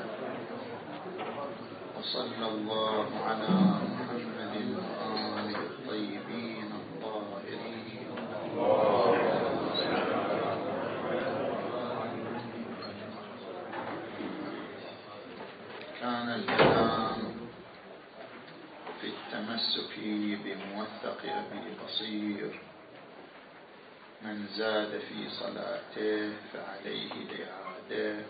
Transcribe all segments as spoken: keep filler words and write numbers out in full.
وصلى الله على محمد وآله الطيبين الطاهرين. كان الكلام في التمسك بموثق أبي بصير: من زاد في صلاته فعليه الإعادة،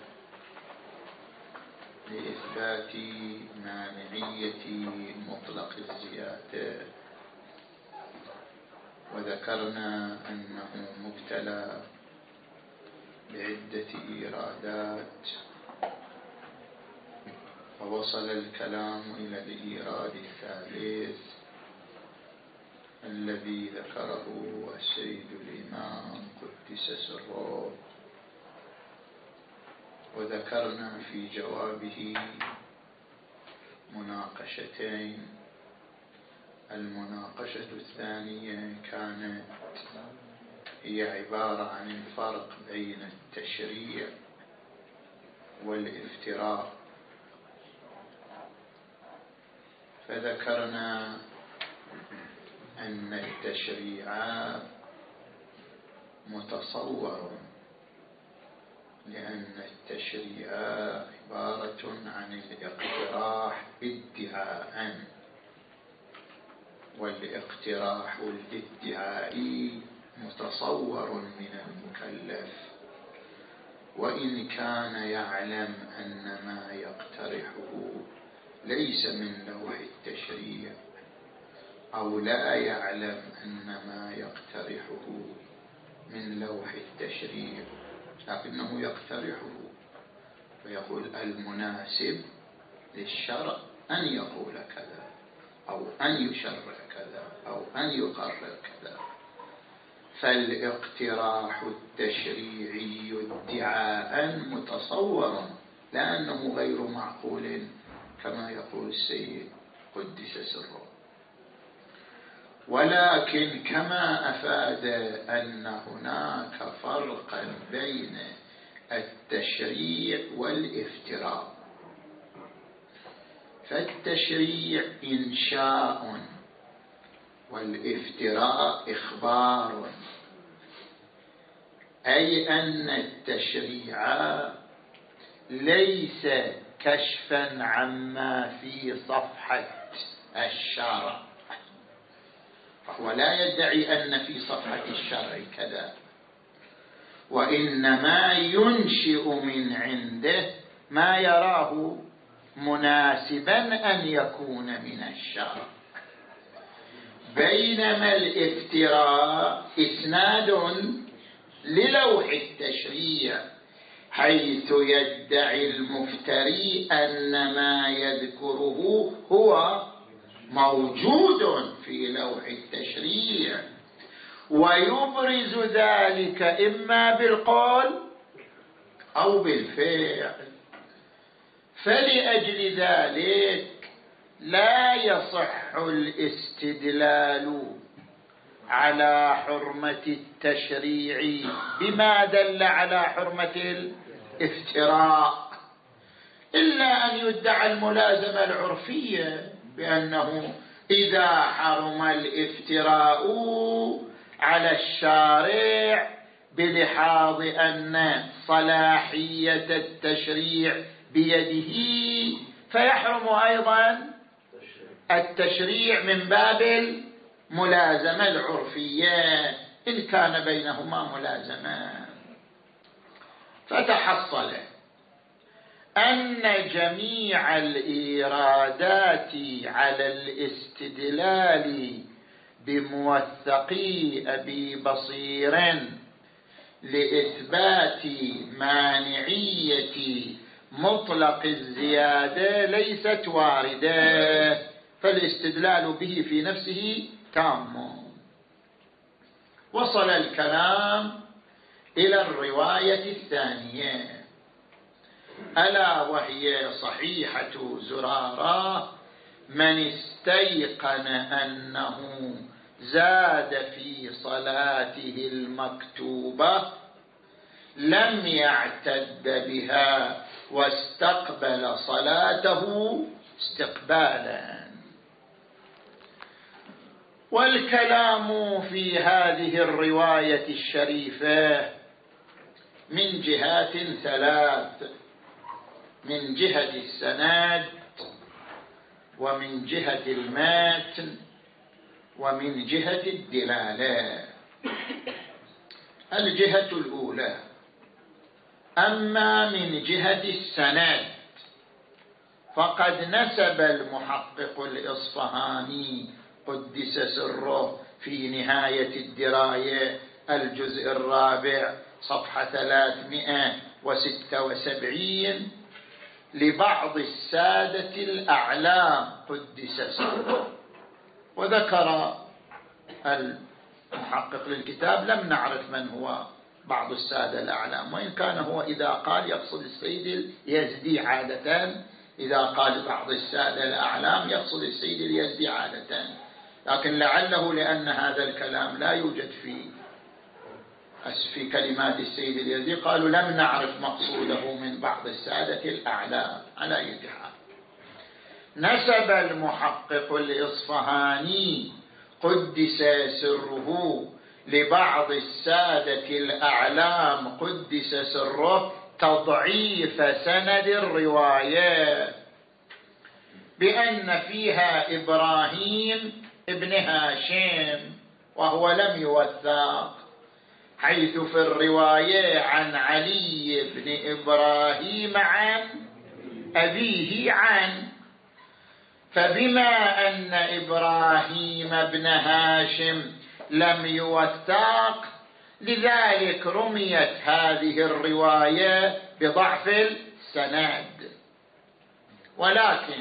لإثبات مانعية مطلق الزيادة. وذكرنا أنه مبتلى بعدة إيرادات، ووصل الكلام إلى الإيراد الثالث الذي ذكره السيد الإمام قدس سره. وذكرنا في جوابه مناقشتين. المناقشة الثانية كانت هي عبارة عن الفرق بين التشريع والافتراء، فذكرنا أن التشريع متصور، لأن التشريع عبارة عن الاقتراح ادعاء، والاقتراح الادعائي متصور من المكلف، وإن كان يعلم أن ما يقترحه ليس من لوح التشريع، أو لا يعلم أن ما يقترحه من لوح التشريع، لكنه يقترحه فيقول المناسب للشرع أن يقول كذا، أو أن يشرع كذا، أو أن يقرر كذا. فالاقتراح التشريعي ادعاء متصور، لأنه غير معقول كما يقول السيد قدس سره. ولكن كما أفاد أن هناك فرقا بين التشريع والافتراء، فالتشريع إنشاء والافتراء إخبار، أي أن التشريع ليس كشفا عما في صفحة الشرع، فهو لا يدعي أن في صفحة الشرع كذا، وإنما ينشئ من عنده ما يراه مناسبا أن يكون من الشرع. بينما الافتراء إسناد للوح التشريع، حيث يدعي المفتري أن ما يذكره هو موجود في لوح التشريع، ويبرز ذلك إما بالقول أو بالفعل. فلأجل ذلك لا يصح الاستدلال على حرمة التشريع بما دل على حرمة الافتراء، إلا أن يدعى الملازمة العرفية بأنه إذا حرم الافتراء على الشارع بلحاظ أن صلاحية التشريع بيده، فيحرم أيضا التشريع من باب الملازمة العرفية إن كان بينهما ملازمة. فتحصل أن جميع الإيرادات على الاستدلال بموثقي أبي بصير لإثبات مانعية مطلق الزيادة ليست واردة، فالاستدلال به في نفسه تام. وصل الكلام إلى الرواية الثانية، ألا وهي صحيحة زرارة: من استيقن أنه زاد في صلاته المكتوبة لم يعتد بها واستقبل صلاته استقبالا. والكلام في هذه الرواية الشريفة من جهات ثلاث: من جهة السند، ومن جهة المتن، ومن جهة الدلالة. الجهة الأولى: أما من جهة السند فقد نسب المحقق الإصفهاني قدس سره في نهاية الدراية الجزء الرابع صفحة ثلاثمائة وستة وسبعين لبعض السادة الأعلام قدس سره. وذكر المحقق للكتاب لم نعرف من هو بعض السادة الأعلام، وإن كان هو إذا قال يقصد السيد اليزدي عادة، إذا قال بعض السادة الأعلام يقصد السيد اليزدي عادة، لكن لعله لأن هذا الكلام لا يوجد في في كلمات السيد اليزدي قالوا لم نعرف مقصوده من بعض السادة الأعلام. على أي حال، نسب المحقق الإصفهاني قدس سره لبعض السادة الأعلام قدس سره تضعيف سند الرواية بأن فيها إبراهيم ابن هاشم وهو لم يوثق، حيث في الرواية عن علي بن إبراهيم عن أبيه عن، فبما أن إبراهيم بن هاشم لم يوثق لذلك رميت هذه الرواية بضعف السند. ولكن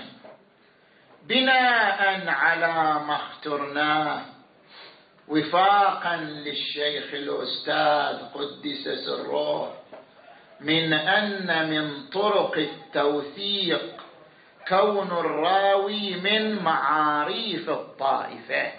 بناء على ما اخترناه وفاقا للشيخ الأستاذ قدس سره من أن من طرق التوثيق كون الراوي من معاريف الطائفة،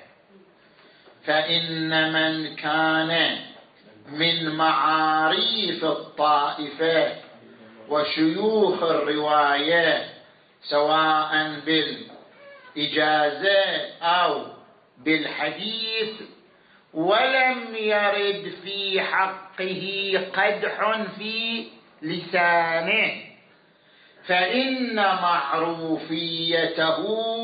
فإن من كان من معاريف الطائفة وشيوخ الرواية سواء بالإجازة أو بالحديث ولم يرد في حقه قدح في لسانه، فإن معروفيته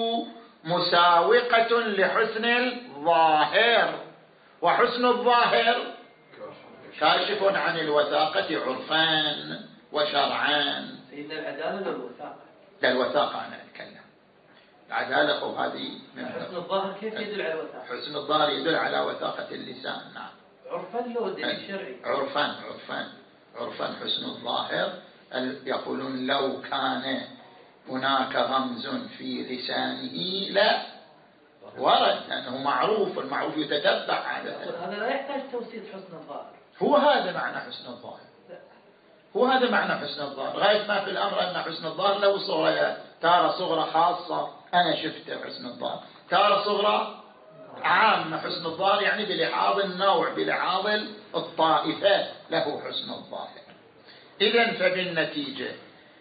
مساوقة لحسن الظاهر، وحسن الظاهر كاشف عن الوثاقة عرفان وشرعان. سيدنا العدالة للوثاقة، لا الوثاقة أنا أتكلم، العدالة وهذه من حسن الظاهر كيف يدل على الوثاقة؟ حسن الظاهر يدل على وثاقة اللسان. نعم، عرفان له دليل شرعي. عرفان عرفان عرفان حسن الظاهر يقولون لو كان هناك رمز في لسانه لا ورد، لأنه معروف، المعروف يتتبع عادة. هذا لا يحتاج توسيط حسن الظاهر. هو هذا معنى حسن الظاهر، هو هذا معنى حسن الظاهر. غاية ما في الأمر أن حسن الظاهر له صغرى، تارة صغرى خاصة أنا شفته حسن الظاهر، تارة صغرى عامة حسن الظاهر، يعني بلحاظ النوع بلحاظ الطائفة له حسن الظاهر. إذن فبالنتيجة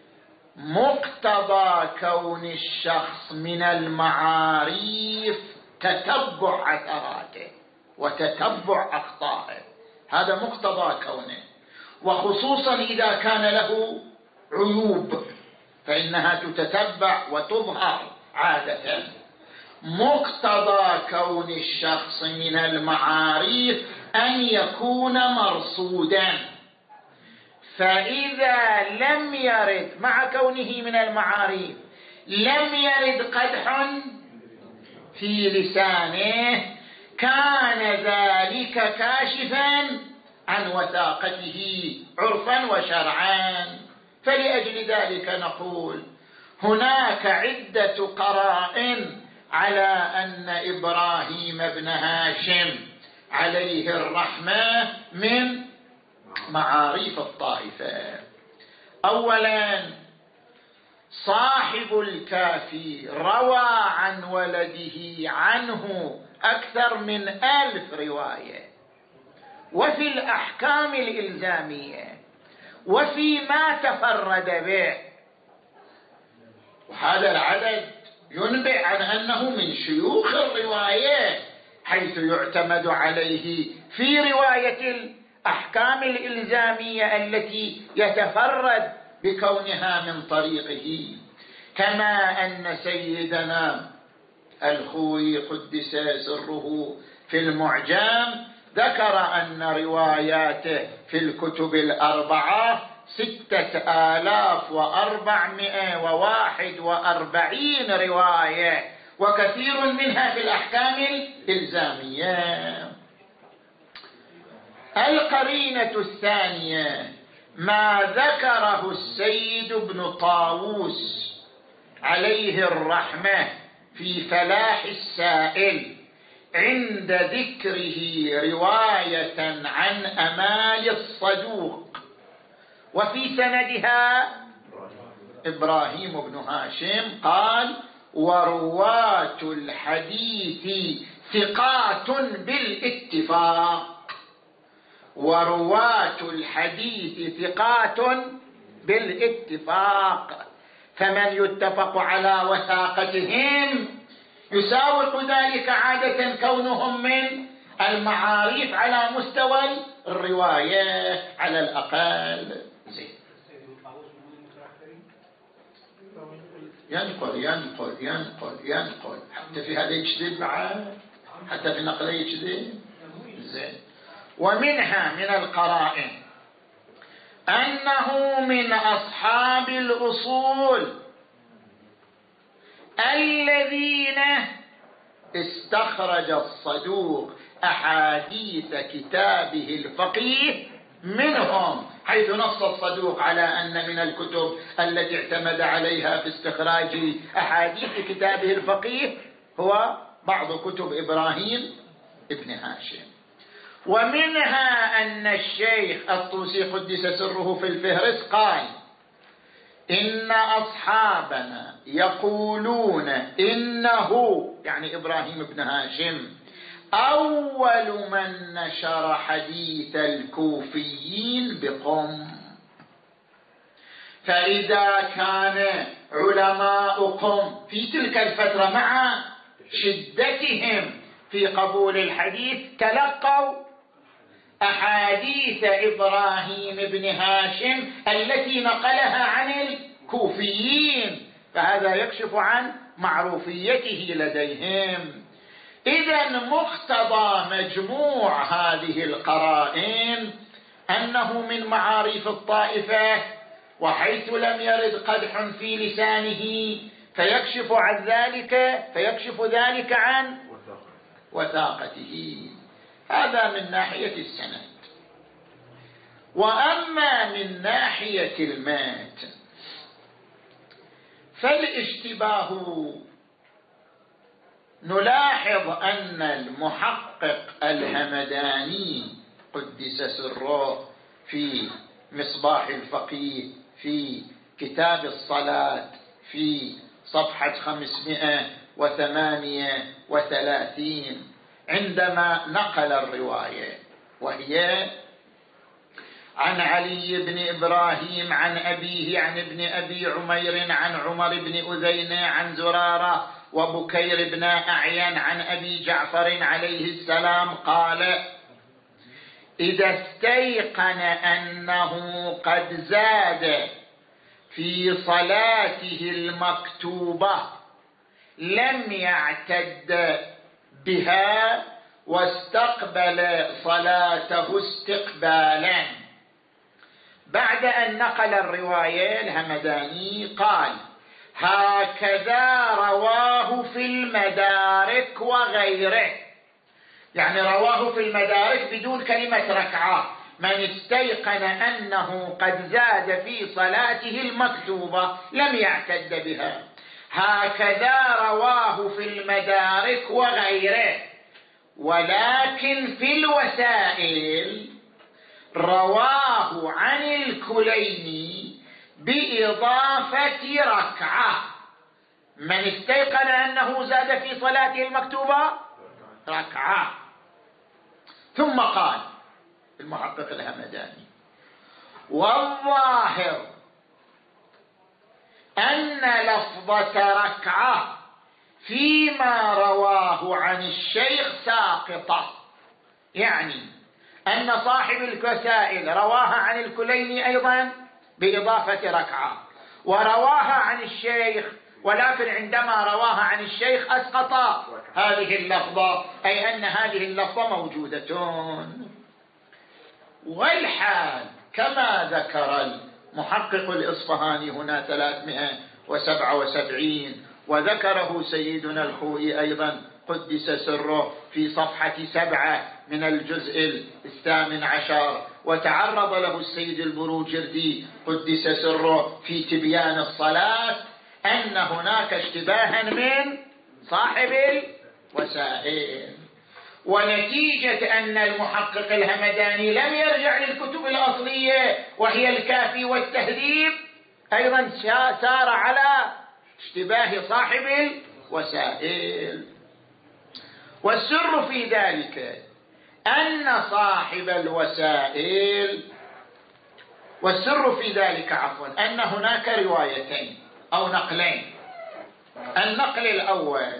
مقتضى كون الشخص من المعاريف تتبع أثراته وتتبع أخطائه، هذا مقتضى كونه، وخصوصا إذا كان له عيوب فإنها تتتبع وتظهر عادة. مقتضى كون الشخص من المعاريف أن يكون مرصودا، فإذا لم يرد مع كونه من المعاريف لم يرد قدح في لسانه كان ذلك كاشفا عن وثاقته عرفا وشرعا. فلأجل ذلك نقول هناك عدة قرائن على أن إبراهيم بن هاشم عليه الرحمة من معاريف الطائفة. أولا، صاحب الكافي روى عن ولده عنه أكثر من ألف رواية، وفي الأحكام الإلزامية وفيما تفرد به. وهذا العدد ينبئ عن أنه من شيوخ الرواية، حيث يعتمد عليه في رواية الأحكام الإلزامية التي يتفرد بكونها من طريقه. كما أن سيدنا الخوي قدس سره في المعجم ذكر أن رواياته في الكتب الأربعة ستة آلاف وأربعمائة وواحد وأربعين رواية، وكثير منها في الأحكام الإلزامية. القرينة الثانية ما ذكره السيد ابن طاووس عليه الرحمة في فلاح السائل عند ذكره رواية عن أمال الصدوق وفي سندها إبراهيم بن هاشم، قال: ورواة الحديث ثقات بالاتفاق. ورواة الحديث ثقات بالاتفاق، فمن يتفق على وثاقتهم يساوق ذلك عادة كونهم من المعارف على مستوى الرواية على الأقل. زين. ينقل ينقل ينقل ينقل حتى في هذا يجدد بعد، حتى في نقله يجدد. زين. ومنها من القرائن أنه من أصحاب الأصول الذين استخرج الصدوق أحاديث كتابه الفقيه منهم، حيث نص الصدوق على أن من الكتب التي اعتمد عليها في استخراج أحاديث كتابه الفقيه هو بعض كتب إبراهيم ابن هاشم. ومنها أن الشيخ الطوسي قدس سره في الفهرس قال: إن أصحابنا يقولون إنه، يعني إبراهيم بن هاشم، أول من نشر حديث الكوفيين بقم. فإذا كان علماء قم في تلك الفترة مع شدتهم في قبول الحديث تلقوا أحاديث إبراهيم بن هاشم التي نقلها عن الكوفيين، فهذا يكشف عن معروفيته لديهم. إذن مقتضى مجموع هذه القرائن أنه من معارف الطائفة، وحيث لم يرد قدح في لسانه فيكشف عن ذلك فيكشف ذلك عن وثاقته. هذا من ناحية السند. وأما من ناحية المتن فالاشتباه، نلاحظ أن المحقق الهمداني قدس سره في مصباح الفقيه في كتاب الصلاة في صفحة خمسمائة وثمانية وثلاثين عندما نقل الرواية، وهي عن علي بن إبراهيم عن أبيه عن ابن أبي عمير عن عمر بن أذينة عن زرارة وبكير بن أعين عن أبي جعفر عليه السلام قال: إذا استيقن أنه قد زاد في صلاته المكتوبة لم يعتد بها واستقبل صلاته استقبالا. بعد أن نقل الرواية الهمداني قال: هكذا رواه في المدارك وغيره، يعني رواه في المدارك بدون كلمة ركعة. من استيقن أنه قد زاد في صلاته المكتوبة لم يعتد بها. هكذا رواه في المدارك وغيره، ولكن في الوسائل رواه عن الكليني بإضافة ركعة. من استيقن أنه زاد في صلاته المكتوبة ركعة. ثم قال المحقق الهمداني: والظاهر أن لفظة ركعة فيما رواه عن الشيخ ساقطة، يعني أن صاحب الوسائل رواها عن الكليني أيضا بإضافة ركعة، ورواها عن الشيخ، ولكن عندما رواها عن الشيخ أسقط هذه اللفظة، أي أن هذه اللفظة موجودة. والحال كما ذكر المحقق الإصفهاني هنا ثلاثمائة وسبعة وسبعين، وذكره سيدنا الخوئي أيضا قدس سره في صفحة سبعة من الجزء الثامن عشر، وتعرض له السيد البروجردي قدس سره في تبيان الصلاة، أن هناك اشتباها من صاحب الوسائل. ونتيجة أن المحقق الهمداني لم يرجع للكتب الأصلية وهي الكافي والتهذيب، أيضا سار على اشتباه صاحب الوسائل. والسر في ذلك أن صاحب الوسائل والسر في ذلك عفوا أن هناك روايتين أو نقلين. النقل الأول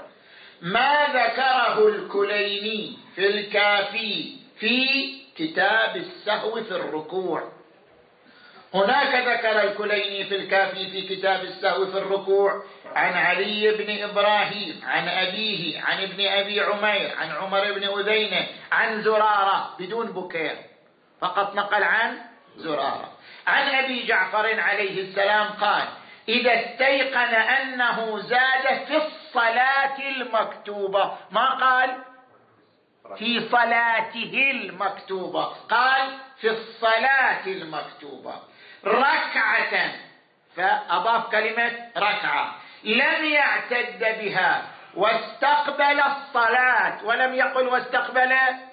ما ذكره الكليني في الكافي في كتاب السهو في الركوع. هناك ذكر الكليني في الكافي في كتاب السهو في الركوع عن علي بن إبراهيم عن أبيه عن ابن أبي عمير عن عمر بن أذينة عن زرارة بدون بكير، فقط نقل عن زرارة عن أبي جعفر عليه السلام قال: إذا استيقن أنه زاد في الصلاة المكتوبة، ما قال في صلاته المكتوبة، قال في الصلاة المكتوبة ركعة، فأضاف كلمة ركعة، لم يعتد بها واستقبل الصلاة، ولم يقل واستقبل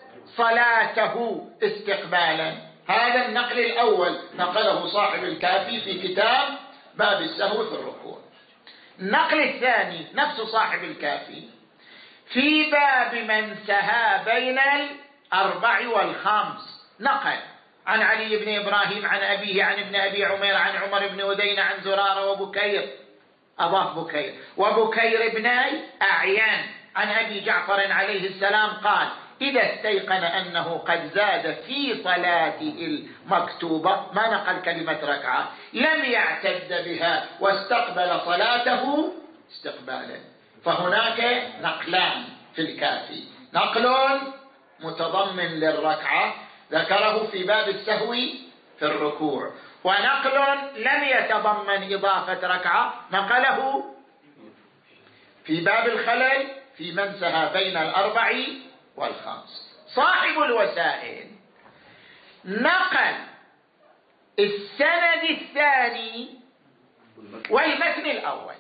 صلاته استقبالا. هذا النقل الأول نقله صاحب الكافي في كتاب باب السهو في الركوع. النقل الثاني نفس صاحب الكافي في باب من سهى بين الأربع والخمس، نقل عن علي بن إبراهيم عن أبيه عن ابن أبي عمير عن عمر بن أذين عن زرارة وبكير، أضاف بكير، وبكير بن أعيان عن أبي جعفر عليه السلام قال: إذا استيقن أنه قد زاد في صلاته المكتوبة، ما نقل كلمة ركعة، لم يعتد بها واستقبل صلاته استقبالا. فهناك نقلان في الكافي، نقل متضمن للركعة ذكره في باب السهو في الركوع، ونقل لم يتضمن إضافة ركعة نقله في باب الخلل في من سهى بين الأربع والخمس. صاحب الوسائل نقل السند الثاني والمتن الأول.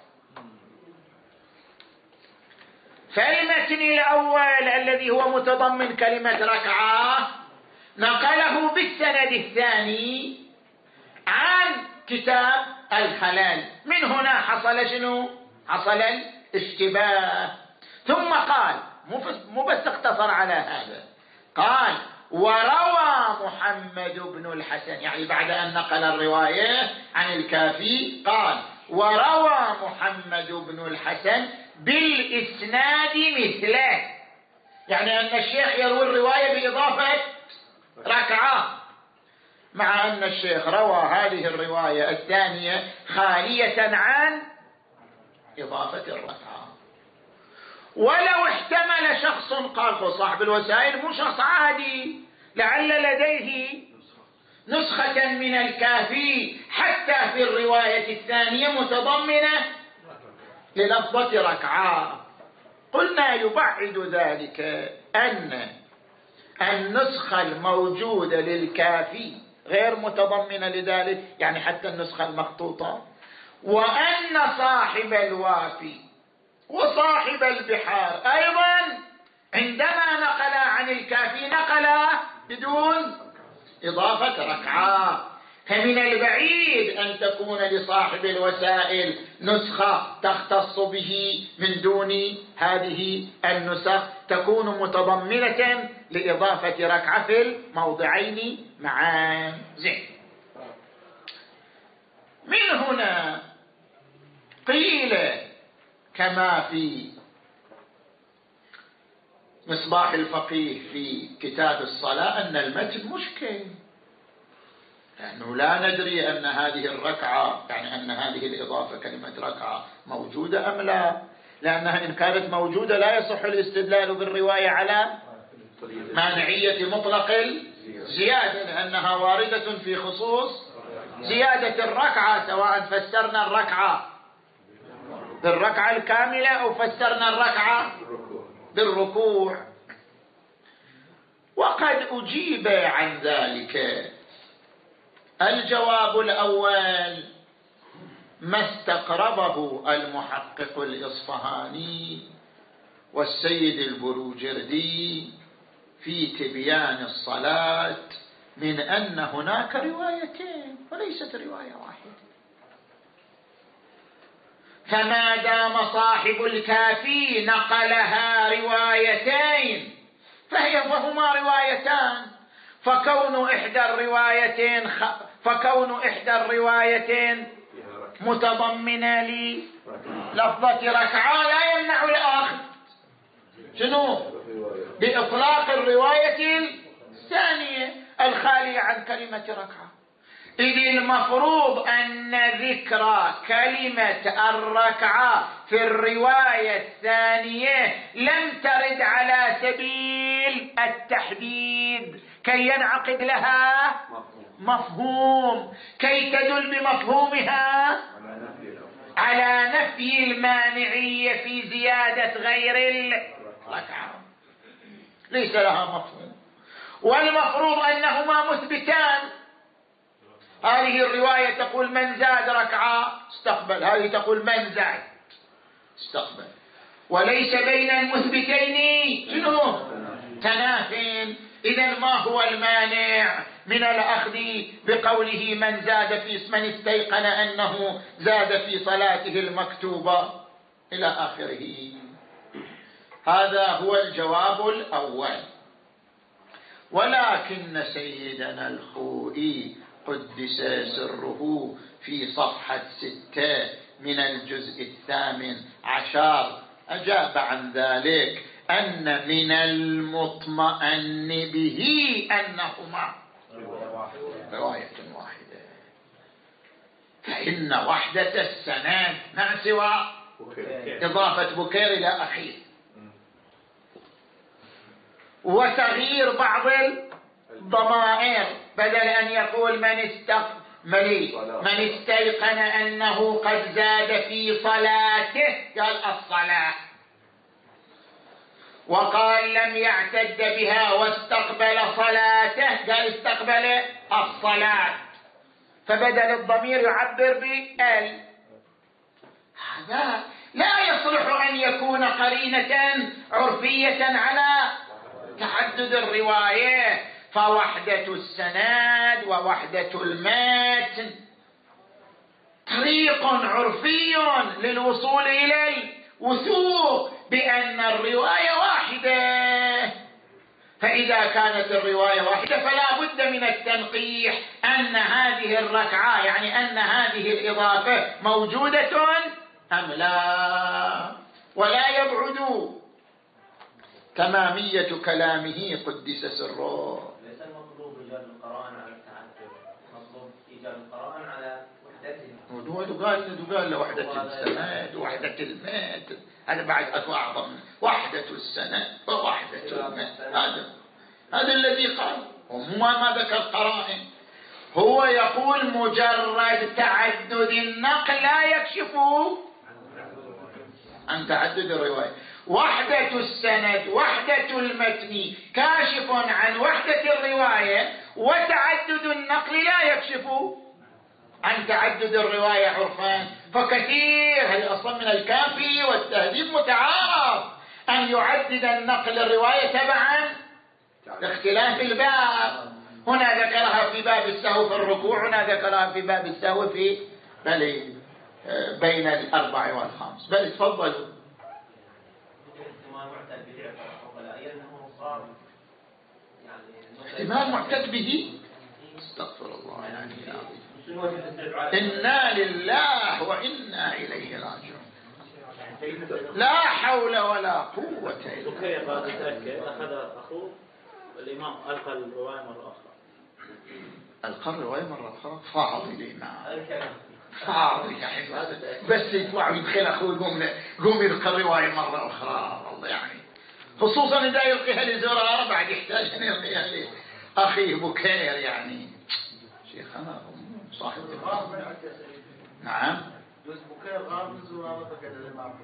فالمتن الأول الذي هو متضمن كلمة ركعة نقله بالسند الثاني عن كتاب الخلال، من هنا حصل شنو؟ حصل الاشتباه. ثم قال، مو بس اقتصر على هذا، قال: وروى محمد بن الحسن، يعني بعد أن نقل الرواية عن الكافي قال: وروى محمد بن الحسن بالإسناد مثله، يعني أن الشيخ يروي الرواية بإضافة ركعة، مع أن الشيخ روى هذه الرواية الثانية خالية عن إضافة الركعة. ولو احتمل شخص، قال صاحب الوسائل مو شخص عادي، لعل لديه نسخة من الكافي حتى في الرواية الثانية متضمنة للفظة ركعة. قلنا يبعد ذلك أن النسخة الموجودة للكافي غير متضمنة لذلك، يعني حتى النسخة المخطوطة، وأن صاحب الوافي وصاحب البحار أيضا عندما نقل عن الكافي نقل بدون إضافة ركعة. فمن البعيد أن تكون لصاحب الوسائل نسخة تختص به من دون هذه النسخ تكون متضمنة لإضافة ركعة في الموضعين معا. زين، من هنا قيل كما في مصباح الفقيه في كتاب الصلاة أن المتن مشكل، لأنه لا ندري أن هذه الركعة، يعني أن هذه الإضافة كلمة ركعة موجودة أم لا، لأنها إن كانت موجودة لا يصح الاستدلال بالرواية على مانعية مطلق الزيادة، لأنها واردة في خصوص زيادة الركعة، سواء فسرنا الركعة بالركعة الكاملة أو فسرنا الركعة بالركوع. وقد أجيب عن ذلك. الجواب الأول ما استقربه المحقق الإصفهاني والسيد البروجردي في تبيان الصلاة من أن هناك روايتين وليست رواية واحدة، فما دام صاحب الكافي نقلها روايتين فهي فهما روايتان، فكون إحدى الروايتين خ... فكون إحدى الروايتين متضمنة للفظة ركعة لا يمنع الآخر شنو بإطلاق الرواية الثانية الخالية عن كلمة ركعة. إذ المفروض أن ذكر كلمة الركعة في الرواية الثانية لم ترد على سبيل التحديد كي ينعقد لها مفهوم، كي تدل بمفهومها على نفي المانعية في زيادة غير الركعة، ليس لها مفهوم. والمفروض أنهما مثبتان، هذه الرواية تقول من زاد ركعة استقبل، هذه تقول من زاد استقبل، وليس بين المثبتين شنو تنافين. إذن ما هو المانع من الأخذ بقوله من زاد في من استيقن أنه زاد في صلاته المكتوبة إلى آخره؟ هذا هو الجواب الأول. ولكن سيدنا الخوئي قدس سره في صفحة ستة من الجزء الثامن عشر أجاب عن ذلك أن من المطمئن به أنهما رواية واحدة، فإن وحدة السند ما سوى إضافة بكير إلى أخيه وتغيير بعض الضمائر، بدل أن يقول من استقبل من استيقن أنه قد زاد في صلاته قال الصلاة، وقال لم يعتد بها واستقبل صلاته قال استقبل الصلاة، فبدل الضمير يعبر بال. هذا لا يصلح أن يكون قرينة عرفية على تعدد الرواية، فوحدة السند ووحدة المتن طريق عرفي للوصول إلى الوثوق بأن الرواية واحدة. فإذا كانت الرواية واحدة فلا بد من التنقيح أن هذه الركعة يعني أن هذه الإضافة موجودة أم لا، ولا يبعد تمامية كلامه قدس سره. ليس المطلوب إيجاد القرائن على التعدد، مطلوب إيجاد القرائن على وحدته. هو قال قال وحدة السند وحدة المتن، هذا بعد أكو أعظم، وحدة السند ووحدة المتن، هذا هذا الذي قال، وما ما ذكر قرائن. هو يقول مجرد تعدد النقل لا يكشف عن تعدد الرواية. وحدة السند وحدة المتن كاشف عن وحدة الرواية، وتعدد النقل لا يكشف عن تعدد الرواية عرفان. فكثير هل أصلا من الكافي والتهذيب متعارف أن يعدد النقل الرواية تبعا لاختلاف الباب. هنا ذكرها في باب السهو في الركوع، هنا ذكرها في باب السهو في بل بين الأربع والخمس. بل تفضلوا. احتمال معتد به، استغفر الله يعني العظيم. إنا لله وإنا إليه راجعون. لا حول ولا قوة إلا بالله. أخذ أخوه الإمام ألقى الرواية مرة أخرى. ألقى الرواية مرة أخرى. فاضي الإمام فاضي يعني بس يطلع ويدخل أخوه يقوم يقوم يلقى الرواية مرة أخرى. والله يعني خصوصا إذا يلقيها لزرار بعد يحتاج أن يلقيها لأخيه بكير يعني. شيخنا صاحب نعم بس بكير غامز وما فقد الإمام.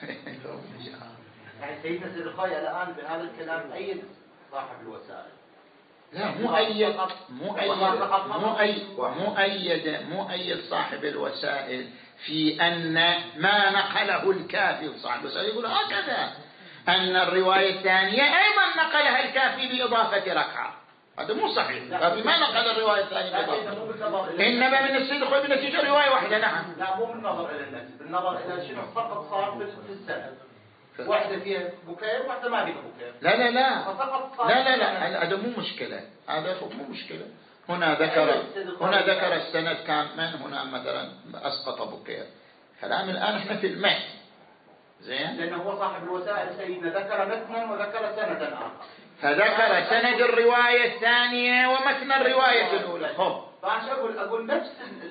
يعني سيدنا سيد الخوي الآن بهذا الكلام أيد صاحب الوسائل. لا مؤيد مؤيد مؤيد مؤيد مؤيد صاحب الوسائل في أن ما نقله الكافي صاحب الوسائل يقول هكذا أن الرواية الثانية أيضا نقلها الكافي بإضافة ركعة. هذا مو صحيح. الكافي ما نقل الرواية الثانية بإضافة. إنما من السيد الخوي بنتيجة رواية واحدة. نعم. لا مو بالنظر إلى النسب، بالنظر إلى شنو فقط صار في السنة. واحدة فيها بكير وواحدة ما فيها بكير. لا لا لا لا لا لا هذا مو مشكلة. هذا مو مشكلة. هنا ذكر هنا ذكر السند كان من هنا مثلا أسقط بكير. كلام الآن احنا في المهد. زين. لأنه هو صاحب الوسائل سيدنا ذكر متنا وذكر سندا آخر. فذكر سند الرواية الثانية ومتن الرواية الأولى. خب. فعشان أقول أقول نفس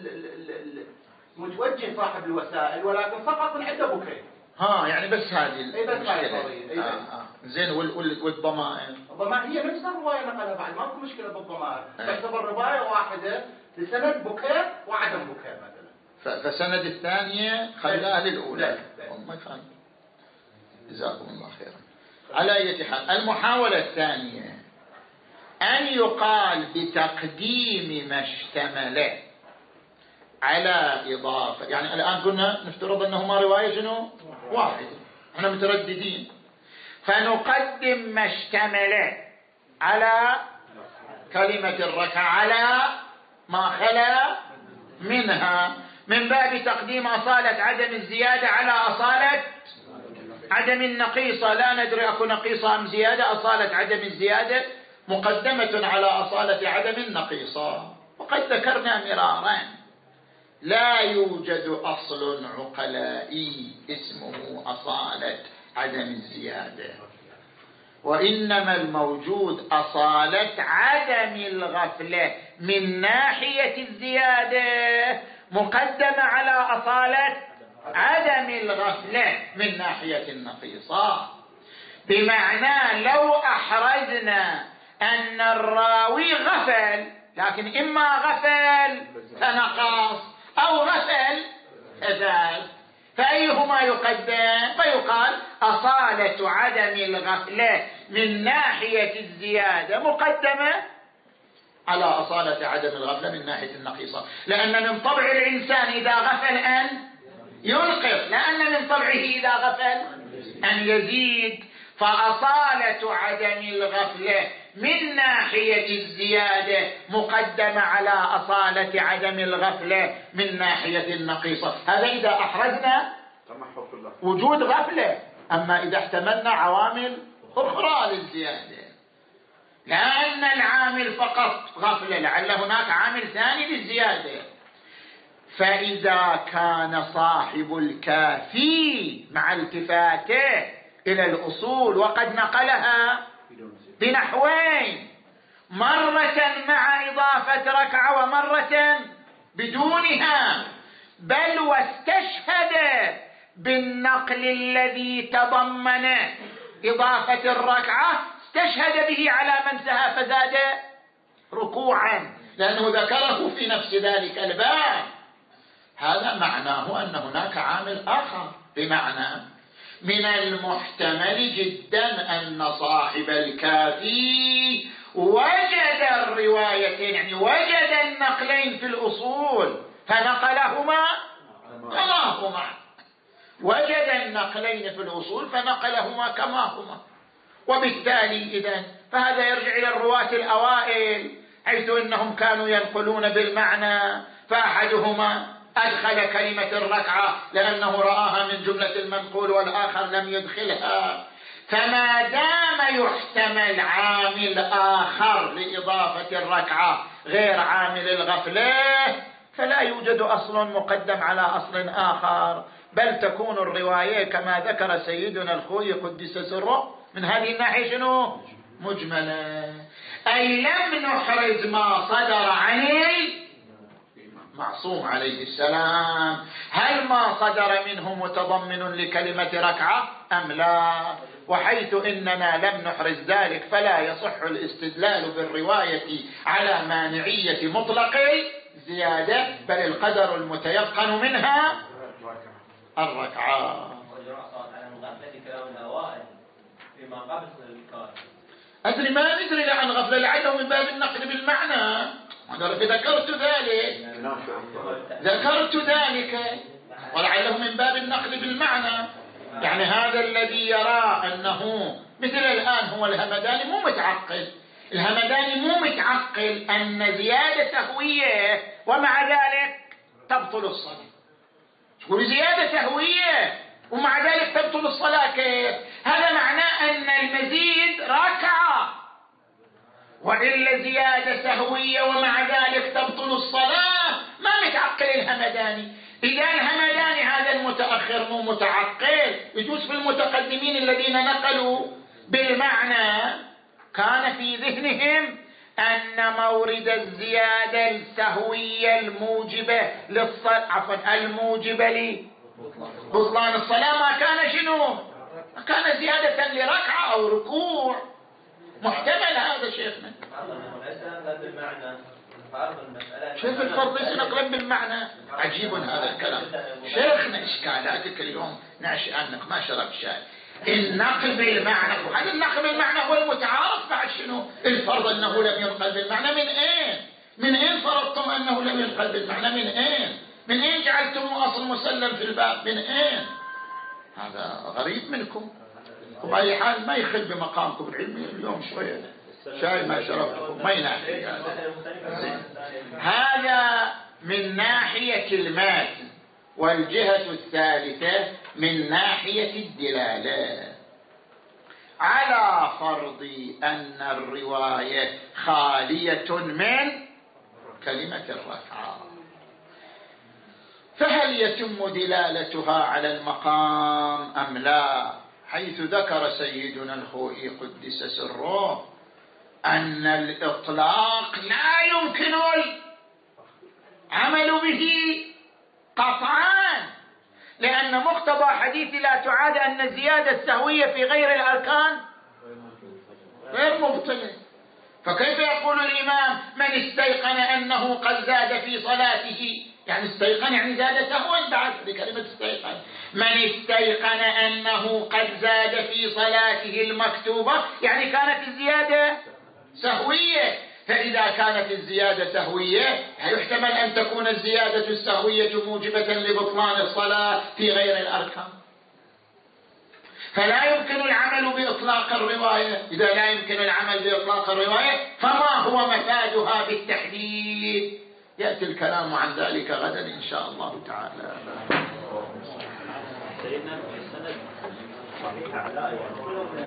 متوجه صاحب الوسائل ولكن فقط من عنده بكير. ها يعني بس هذه المشكلة. آه آه. زين والضمائر. الضمائر هي نفس الرواية نقلها بعد ما في مشكلة بالضمائر. تعتبر رواية واحدة لسند بكير وعدم بكير مثلا. فسند الثانية خلاها للأولى. ما يفهم. جزاكم الله خيرا. على أي حال المحاولة الثانية أن يقال بتقديم ما اشتمل على إضافة. يعني الآن قلنا نفترض أنهما رواية شنو؟ واحدة. احنا مترددين فنقدم ما اشتمل على كلمة الركعة على ما خلا منها من باب تقديم أصالة عدم الزيادة على أصالة عدم النقيصة. لا ندري أكو نقيصة أم زيادة. أصالة عدم الزيادة مقدمة على أصالة عدم النقيصة. وقد ذكرنا مرارا لا يوجد أصل عقلائي اسمه أصالة عدم الزيادة، وإنما الموجود أصالة عدم الغفلة من ناحية الزيادة مقدمة على أصالة عدم الغفلة من ناحية النقيصة. بمعنى لو أحرزنا أن الراوي غفل، لكن إما غفل فنقص أو غفل فزاد، فأيهما يقدم؟ فيقال أصالة عدم الغفلة من ناحية الزيادة مقدمة على أصالة عدم الغفلة من ناحية النقيصة، لأن من طبع الإنسان إذا غفل أن ينقص، لأن من طبعه إذا غفل أن يزيد. فأصالة عدم الغفلة من ناحية الزيادة مقدمة على أصالة عدم الغفلة من ناحية النقيصة. هذا إذا أحرزنا وجود غفلة. أما إذا احتملنا عوامل أخرى للزيادة، لأن العامل فقط غفلة، لعل هناك عامل ثاني للزيادة. فإذا كان صاحب الكافي مع التفاته إلى الأصول وقد نقلها بنحوين، مرة مع إضافة ركعة ومرة بدونها، بل واستشهد بالنقل الذي تضمن إضافة الركعة، استشهد به على من سهى فزاد ركوعا، لأنه ذكره في نفس ذلك الباب. هذا معناه أن هناك عامل آخر، بمعنى من المحتمل جدا أن صاحب الكافي وجد الروايتين، يعني وجد النقلين في الأصول فنقلهما كما هما، وجد النقلين في الأصول فنقلهما كما هما. وبالتالي إذن فهذا يرجع إلى الرواة الأوائل، حيث إنهم كانوا ينقلون بالمعنى، فأحدهما أدخل كلمة الركعة لأنه رآها من جملة المنقول والآخر لم يدخلها. فما دام يحتمل عامل آخر لإضافة الركعة غير عامل الغفلة، فلا يوجد أصل مقدم على أصل آخر، بل تكون الرواية كما ذكر سيدنا الخوئي قدس سره من هذه الناحية شنو؟ مجملة، أي لم نحرز ما صدر عن المعصوم عليه السلام. هل ما صدر منه متضمن لكلمة ركعة أم لا؟ وحيث إننا لم نحرز ذلك فلا يصح الاستدلال بالرواية على مانعية مطلق زيادة، بل القدر المتيقن منها الركعة. أدري ما ندري عن غفلة، لعله من باب النقل بالمعنى. ذكرت ذلك ذكرت ذلك ولعله من باب النقل بالمعنى. يعني هذا الذي يرى أنه مثل الآن هو الهمداني مو متعقل، الهمداني مو متعقل أن زيادة سهوية ومع ذلك تبطل الصلاة. تقول زيادة سهوية ومع ذلك تبطل الصلاة كيف؟ هذا معناه أن المزيد ركعة، وإلا زيادة سهوية ومع ذلك تبطل الصلاة. ما متعقل الهمداني. إذا الهمداني هذا المتأخر مو متعقل، يجوز في المتقدمين الذين نقلوا بالمعنى كان في ذهنهم أن مورد الزيادة السهوية الموجبة للصلاة عفوا الموجبة لبطلان الصلاة ما كان شنو؟ ما كان زيادة لركعة أو ركوع. محتمل هذا شيخنا. شوف الفرض ليس نقلا بالمعنى. عجيب هذا الكلام شيخنا. إشكالاتك اليوم ناشئ أنك ما شربت شاي. النقل بالمعنى، وهذا النقل بالمعنى هو المتعارف بعد شنو؟ الفرض أنه لم ينقل بالمعنى من أين؟ من أين فرضتم أنه لم ينقل بالمعنى؟ من أين؟ من أين جعلتم أصل مسلم في الباب؟ من أين؟ هذا غريب منكم. وبأي حال ما يخل بمقامكم العلمي اليوم شوية شاي ما شربتكم ما ينافي هذا. هذا من ناحية المتن. والجهة الثالثة من ناحية الدلالة على فرض أن الرواية خالية من كلمة الركعة، فهل يتم دلالتها على المقام أم لا؟ حيث ذكر سيدنا الخوئي قدس سره أن الإطلاق لا يمكن العمل به قطعا، لأن مقتضى حديث لا تعاد أن الزيادة السهوية في غير الأركان غير مبطلة. فكيف يقول الإمام من استيقن أنه قد زاد في صلاته؟ يعني استيقن يعني زاد سهوا بعد بكلمة استيقن. من استيقن أنه قد زاد في صلاته المكتوبة يعني كانت الزيادة سهوية. فإذا كانت الزيادة سهوية يحتمل أن تكون الزيادة السهوية موجبة لبطلان الصلاة في غير الأركان. فلا يمكن العمل بإطلاق الرواية. إذا لا يمكن العمل بإطلاق الرواية فما هو مفادها بالتحديد؟ يأتي الكلام عن ذلك غدا إن شاء الله تعالى. سيدنا السند صحيح على